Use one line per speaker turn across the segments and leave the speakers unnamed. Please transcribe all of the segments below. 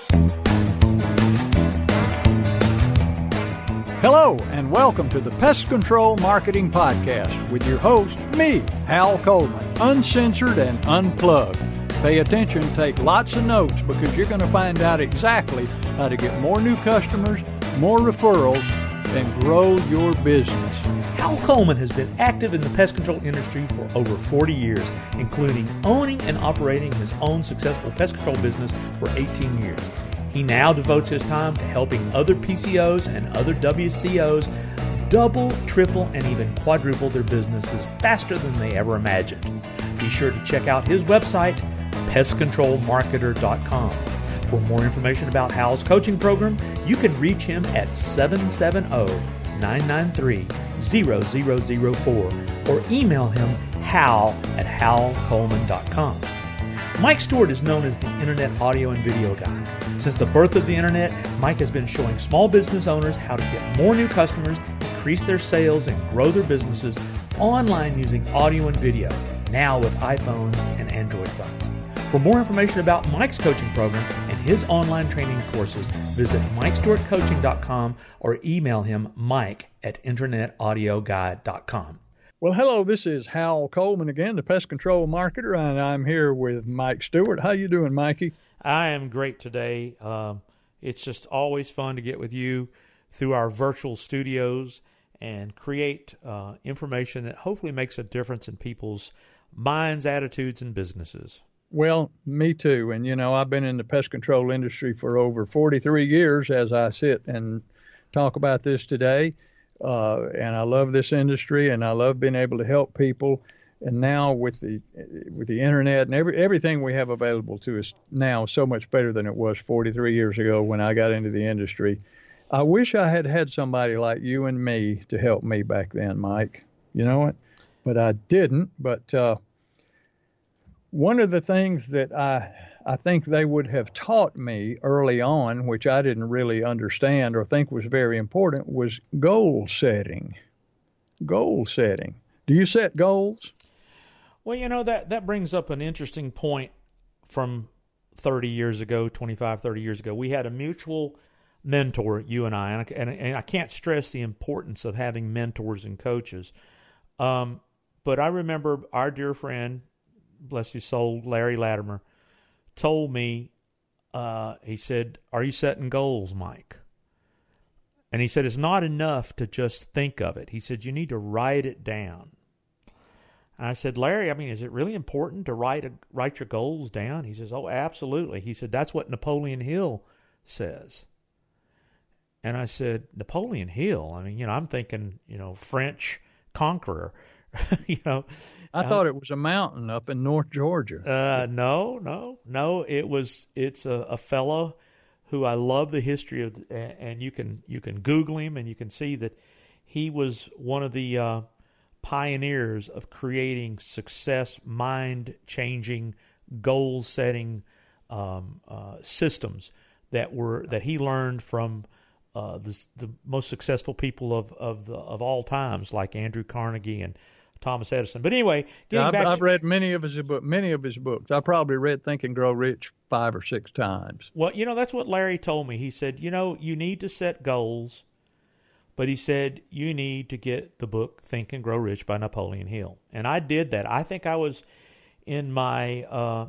Hello, and welcome to the Pest Control Marketing Podcast with your host, me, Hal Coleman, uncensored and unplugged. Pay attention, take lots of notes, because you're going to find out exactly how to get more new customers, more referrals, and grow your business.
Hal Coleman has been active in the pest control industry for over 40 years, including owning and operating his own successful pest control business for 18 years. He now devotes his time to helping other PCOs and other WCOs double, triple, and even quadruple their businesses faster than they ever imagined. Be sure to check out his website, pestcontrolmarketer.com. For more information about Hal's coaching program, you can reach him at 770-993-0004 or email him hal@halcoleman.com. Mike Stewart is known as the Internet audio and video guy. Since the birth of the Internet, Mike has been showing small business owners how to get more new customers, increase their sales, and grow their businesses online using audio and video, now with iPhones and Android phones. For more information about Mike's coaching program and his online training courses, visit MikeStewartCoaching.com or email him mike@internetaudioguide.com.
Well, hello, this is Hal Coleman again, the Pest Control Marketer, and I'm here with Mike Stewart. How you doing, Mikey?
I am great today. It's just always fun to get with you through our virtual studios and create information that hopefully makes a difference in people's minds, attitudes, and businesses.
Well, me too. And, you know, I've been in the pest control industry for over 43 years as I sit and talk about this today. And I love this industry, and I love being able to help people. And now with the internet and everything we have available to us now, so much better than it was 43 years ago when I got into the industry. I wish I had had somebody like you and me to help me back then, Mike. You know what? But I didn't. But one of the things that I think they would have taught me early on, which I didn't really understand or think was very important, was goal setting. Goal setting. Do you set goals?
Well, you know, that brings up an interesting point from 30 years ago, 25, 30 years ago. We had a mutual mentor, you and I, and I can't stress the importance of having mentors and coaches. But I remember our dear friend, bless his soul, Larry Latimer, told me, he said, "Are you setting goals, Mike?" And he said, "It's not enough to just think of it." He said, "You need to write it down." And I said, "Larry, I mean, is it really important to write your goals down?" He says, "Oh, absolutely." He said, "That's what Napoleon Hill says." And I said, "Napoleon Hill? I mean, you know, I'm thinking, you know, French conqueror." You know,
I thought it was a mountain up in North Georgia.
No. It's a fellow who I love the history of, and you can Google him and you can see that he was one of the pioneers of creating success, mind-changing, goal-setting systems that he learned from the most successful people of all times, like Andrew Carnegie and Thomas Edison. But anyway, I've
read many of his books. I probably read Think and Grow Rich 5 or 6 times.
Well, you know, that's what Larry told me. He said, you know, you need to set goals, but he said you need to get the book Think and Grow Rich by Napoleon Hill. And I did that. I think I was in my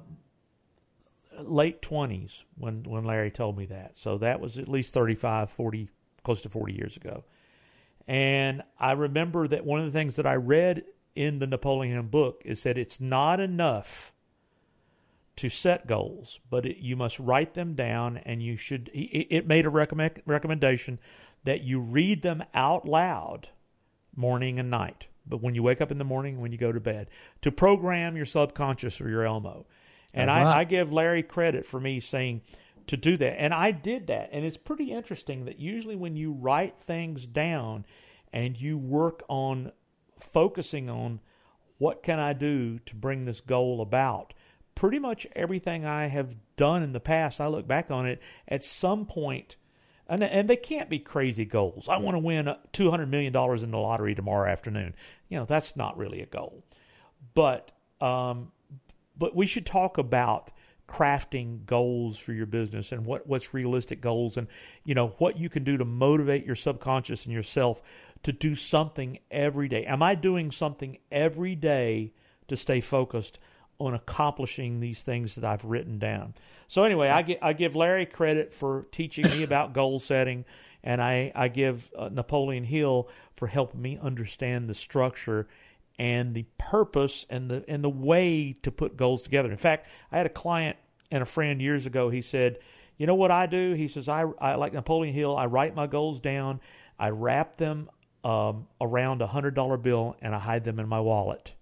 late 20s when Larry told me that. So that was at least 35, 40, close to 40 years ago. And I remember that one of the things that I read in the Napoleon book is that it's not enough to set goals, but you must write them down, and you should. It made a recommendation that you read them out loud morning and night, but when you wake up in the morning, when you go to bed, to program your subconscious or your Elmo. And I give Larry credit for me saying to do that, and I did that. And it's pretty interesting that usually when you write things down and you work on focusing on what can I do to bring this goal about, pretty much everything I have done in the past, I look back on it at some point, and they can't be crazy goals. I want to win $200 million in the lottery tomorrow afternoon. You know, that's not really a goal. But we should talk about crafting goals for your business and what's realistic goals, and what you can do to motivate your subconscious and yourself to do something every day. Am I doing something every day to stay focused on accomplishing these things that I've written down? So anyway, I give Larry credit for teaching me about goal setting, and I give Napoleon Hill for helping me understand the structure and the purpose and the way to put goals together. In fact, I had a client and a friend years ago. He said, "You know what I do?" He says, I like Napoleon Hill. I write my goals down. I wrap them around a $100 bill, and I hide them in my wallet.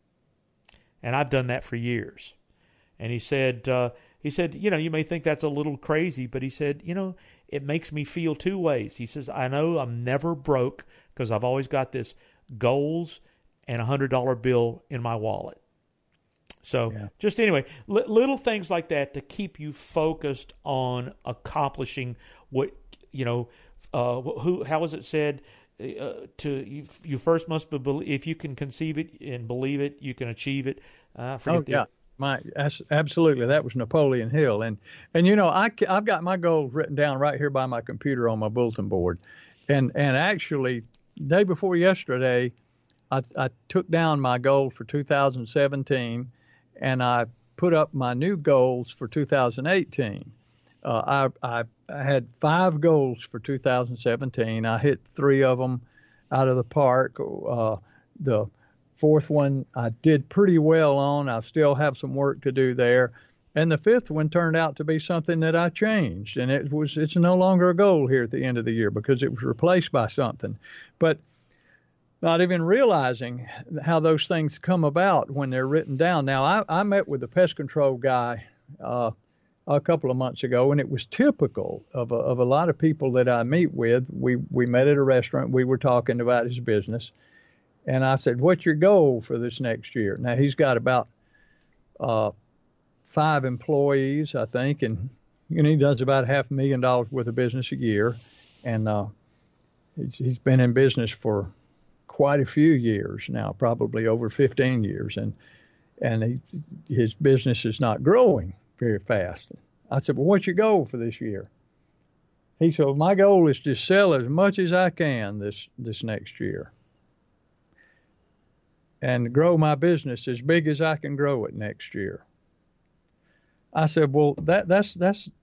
And I've done that for years. And he said, you may think that's a little crazy, but he said, it makes me feel two ways. He says, I know I'm never broke because I've always got this goals and a $100 bill in my wallet. So just anyway, little things like that to keep you focused on accomplishing what, how was it said? You first must believe. If you can conceive it and believe it, you can achieve it.
Absolutely. That was Napoleon Hill, and I've got my goals written down right here by my computer on my bulletin board, and actually, day before yesterday, I took down my goal for 2017, and I put up my new goals for 2018. I had 5 goals for 2017. I hit 3 of them out of the park. The 4th one I did pretty well on. I still have some work to do there. And the 5th one turned out to be something that I changed. And it's no longer a goal here at the end of the year because it was replaced by something. But not even realizing how those things come about when they're written down. Now, I met with a pest control guy a couple of months ago, and it was typical of a lot of people that I meet with. We met at a restaurant. We were talking about his business, and I said, "What's your goal for this next year?" Now he's got about 5 employees, I think, and he does about $500,000 worth of business a year, and he's been in business for quite a few years now, probably over 15 years, and his business is not growing very fast. I said, "Well, what's your goal for this year?" He said, "Well, my goal is to sell as much as I can this next year and grow my business as big as I can grow it next year." I said, "Well, that's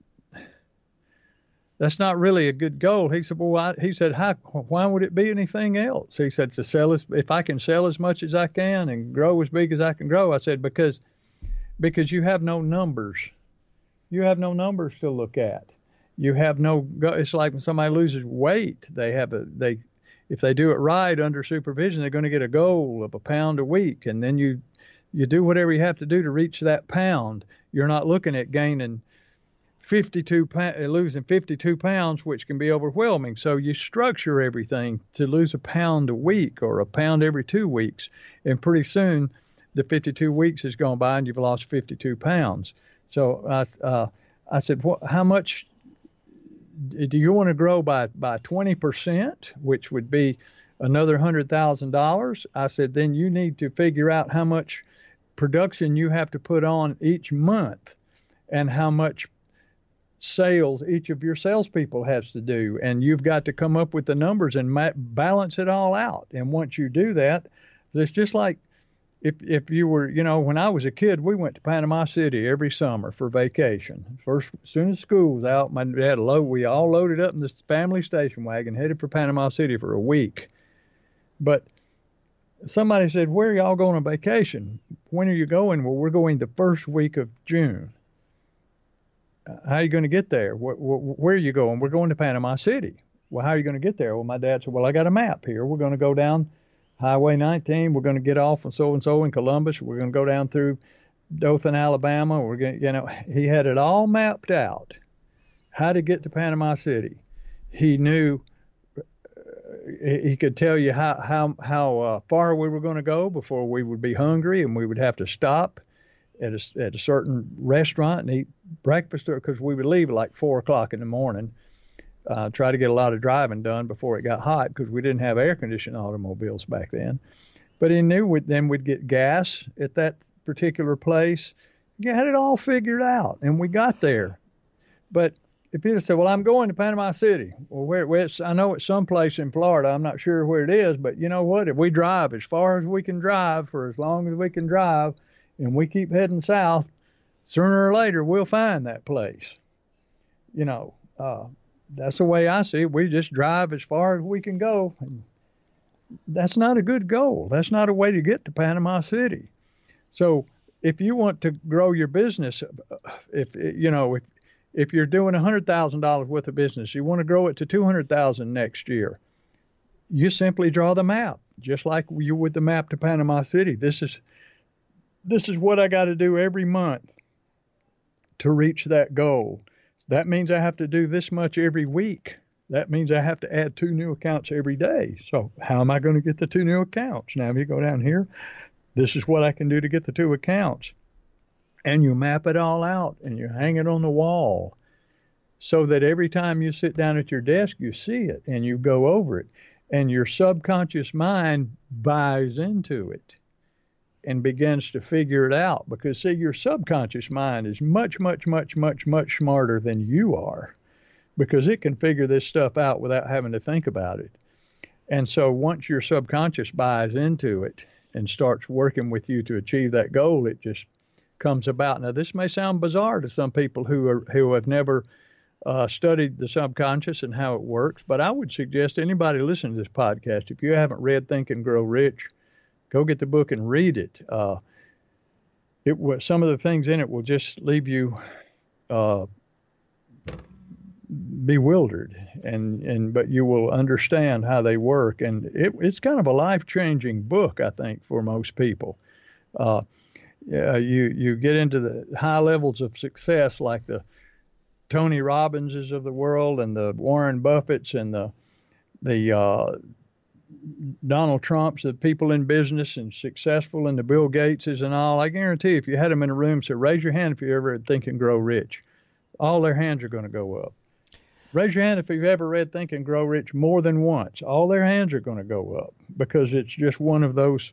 not really a good goal." He said, "Well, why would it be anything else?" He said, if I can sell as much as I can and grow as big as I can grow." I said, because you have no numbers. You have no numbers to look at. You have it's like when somebody loses weight, if they do it right under supervision, they're going to get a goal of 1 pound a week. And then you do whatever you have to do to reach that pound. You're not looking at gaining losing 52 pounds, which can be overwhelming. So you structure everything to lose 1 pound a week or 1 pound every 2 weeks. And pretty soon the 52 weeks has gone by and you've lost 52 pounds. So I said, how much do you want to grow by 20%, which would be another $100,000? I said, then you need to figure out how much production you have to put on each month and how much sales each of your salespeople has to do. And you've got to come up with the numbers and balance it all out. And once you do that, it's just like if you were, when I was a kid, we went to Panama City every summer for vacation. First, as soon as school was out, my dad we all loaded up in this family station wagon, headed for Panama City for a week. But somebody said, "Where are y'all going on vacation? When are you going?" "Well, we're going the first week of June." "How are you going to get there?" Where are you going?" "We're going to Panama City." "Well, how are you going to get there?" Well, my dad said, "Well, I got a map here. We're going to go down Highway 19. We're going to get off on so-and-so in Columbus. We're going to go down through Dothan, Alabama. We're going to, he had it all mapped out, how to get to Panama City. He knew, he could tell you how far we were going to go before we would be hungry and we would have to stop at a certain restaurant and eat breakfast, because we would leave at like 4 o'clock in the morning. Try to get a lot of driving done before it got hot because we didn't have air-conditioned automobiles back then. But he knew then we'd get gas at that particular place. You had it all figured out, and we got there. But if you'd have said, well, I'm going to Panama City, well, I know it's someplace in Florida. I'm not sure where it is, but you know what? If we drive as far as we can drive for as long as we can drive, and we keep heading south, sooner or later we'll find that place. You know, that's the way I see it. We just drive as far as we can go. And that's not a good goal. That's not a way to get to Panama City. So if you want to grow your business, if you're doing $100,000 worth of business, you want to grow it to $200,000 next year, you simply draw the map, just like you would the map to Panama City. This is what I got to do every month to reach that goal. That means I have to do this much every week. That means I have to add 2 new accounts every day. So how am I going to get the 2 new accounts? Now, if you go down here, this is what I can do to get the 2 accounts. And you map it all out and you hang it on the wall so that every time you sit down at your desk, you see it and you go over it. And your subconscious mind buys into it and begins to figure it out. Because, see, your subconscious mind is much, much, much, much, much smarter than you are, because it can figure this stuff out without having to think about it. And so once your subconscious buys into it and starts working with you to achieve that goal, it just comes about. Now, this may sound bizarre to some people who have never studied the subconscious and how it works, but I would suggest anybody listening to this podcast, if you haven't read Think and Grow Rich, go get the book and read it. Some of the things in it will just leave you bewildered, but you will understand how they work, and it's kind of a life-changing book, I think, for most people. You get into the high levels of success, like the Tony Robbinses of the world, and the Warren Buffetts, and the Donald Trumps, the people in business and successful, and the Bill Gateses and all. I guarantee if you had them in a room, so raise your hand if you ever read Think and Grow Rich. All their hands are going to go up. Raise your hand if you've ever read Think and Grow Rich more than once. All their hands are going to go up, because it's just one of those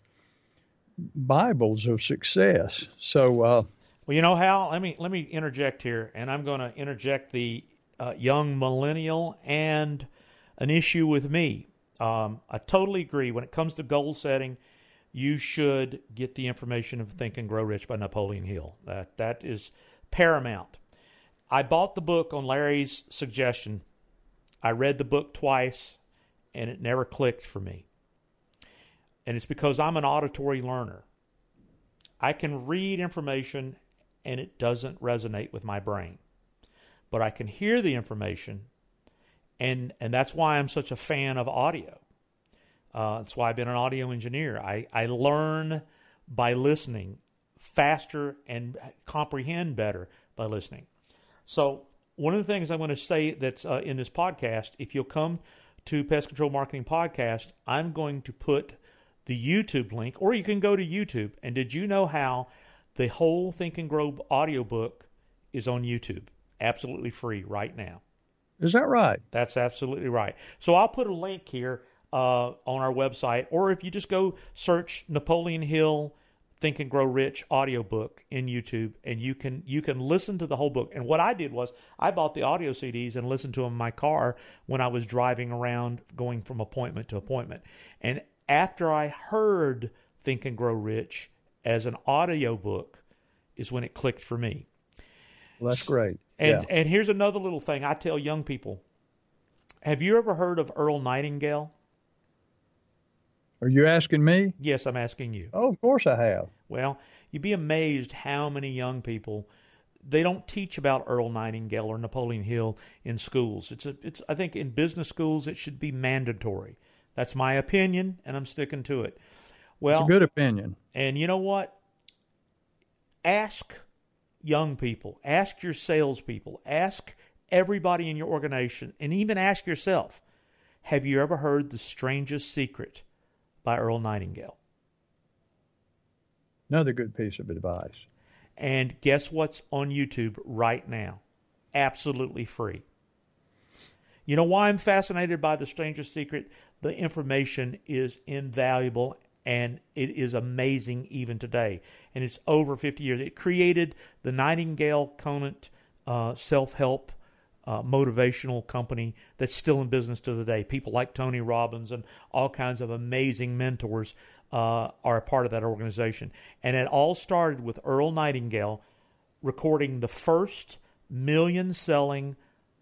Bibles of success. So,
well, you know, Hal, let me interject here, and I'm going to interject the young millennial and an issue with me. I totally agree. When it comes to goal setting, you should get the information of Think and Grow Rich by Napoleon Hill. That is paramount. I bought the book on Larry's suggestion. I read the book twice, and it never clicked for me. And it's because I'm an auditory learner. I can read information, and it doesn't resonate with my brain. But I can hear the information, and that's why I'm such a fan of audio. That's why I've been an audio engineer. I learn by listening faster and comprehend better by listening. So one of the things I'm going to say that's in this podcast, if you'll come to Pest Control Marketing Podcast, I'm going to put the YouTube link, or you can go to YouTube. And did you know how the whole Think and Grow audiobook is on YouTube? Absolutely free right now.
Is that right?
That's absolutely right. So I'll put a link here on our website, or if you just go search Napoleon Hill Think and Grow Rich audiobook in YouTube, and you can listen to the whole book. And what I did was I bought the audio CDs and listened to them in my car when I was driving around going from appointment to appointment. And after I heard Think and Grow Rich as an audio book is when it clicked for me.
Well, that's great.
And here's another little thing I tell young people. Have you ever heard of Earl Nightingale?
Are you asking me?
Yes, I'm asking you.
Oh, of course I have.
Well, you'd be amazed how many young people, they don't teach about Earl Nightingale or Napoleon Hill in schools. It's I think in business schools it should be mandatory. That's my opinion, and I'm sticking to it. Well,
it's a good opinion.
And you know what? Ask young people, ask your salespeople, ask everybody in your organization, and even ask yourself, have you ever heard The Strangest Secret by Earl Nightingale?
Another good piece of advice.
And guess what's on YouTube right now? Absolutely free. You know why I'm fascinated by The Strangest Secret? The information is invaluable, and it is amazing even today. And it's over 50 years. It created the Nightingale Conant self-help motivational company that's still in business to the day. People like Tony Robbins and all kinds of amazing mentors are a part of that organization. And it all started with Earl Nightingale recording the first million-selling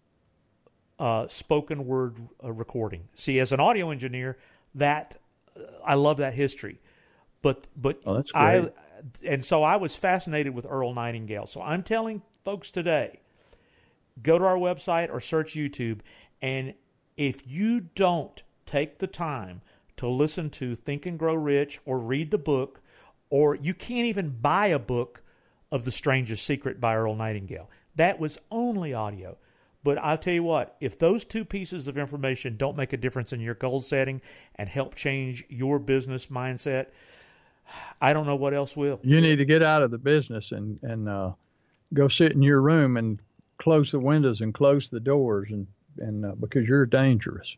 spoken word recording. See, as an audio engineer, that I love that history. But
oh, that's great.
So I was fascinated with Earl Nightingale. So I'm telling folks today, go to our website or search YouTube, and if you don't take the time to listen to Think and Grow Rich or read the book, or you can't even buy a book of The Strangest Secret by Earl Nightingale. That was only audio. But I'll tell you what, if those two pieces of information don't make a difference in your goal setting and help change your business mindset, I don't know what else will.
You need to get out of the business and go sit in your room and close the windows and close the doors and because you're dangerous.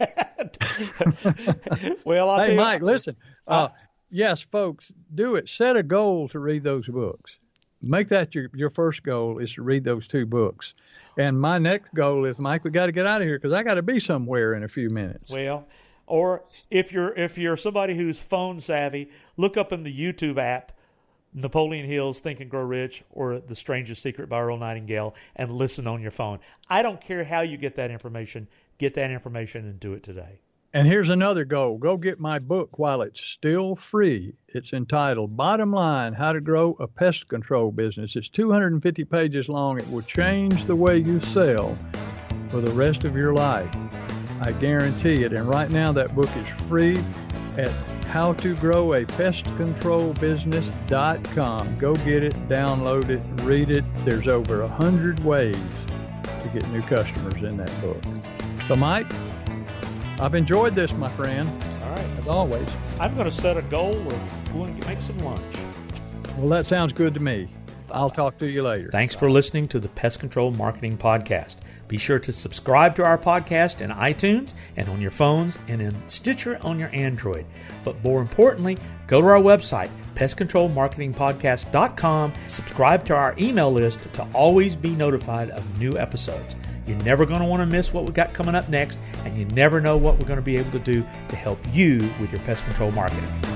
Well, I'll tell you,
Mike, listen. Yes, folks, do it. Set a goal to read those books. Make that your first goal is to read those two books. And my next goal is, Mike, we got to get out of here because I got to be somewhere in a few minutes.
Well, or if you're somebody who's phone savvy, look up in the YouTube app Napoleon Hill's Think and Grow Rich or The Strangest Secret by Earl Nightingale and listen on your phone. I don't care how you get that information. Get that information and do it today.
And here's another goal. Go get my book while it's still free. It's entitled Bottom Line, How to Grow a Pest Control Business. It's 250 pages long. It will change the way you sell for the rest of your life. I guarantee it. And right now that book is free at howtogrowapestcontrolbusiness.com. Go get it, download it, read it. There's over 100 ways to get new customers in that book. So, Mike, I've enjoyed this, my friend.
All right.
As always.
I'm going to set a goal of going to make some lunch.
Well, that sounds good to me. I'll talk to you later.
Thanks for listening to the Pest Control Marketing Podcast. Be sure to subscribe to our podcast in iTunes and on your phones and in Stitcher on your Android. But more importantly, go to our website, pestcontrolmarketingpodcast.com. Subscribe to our email list to always be notified of new episodes. You're never going to want to miss what we got coming up next, and you never know what we're going to be able to do to help you with your pest control marketing.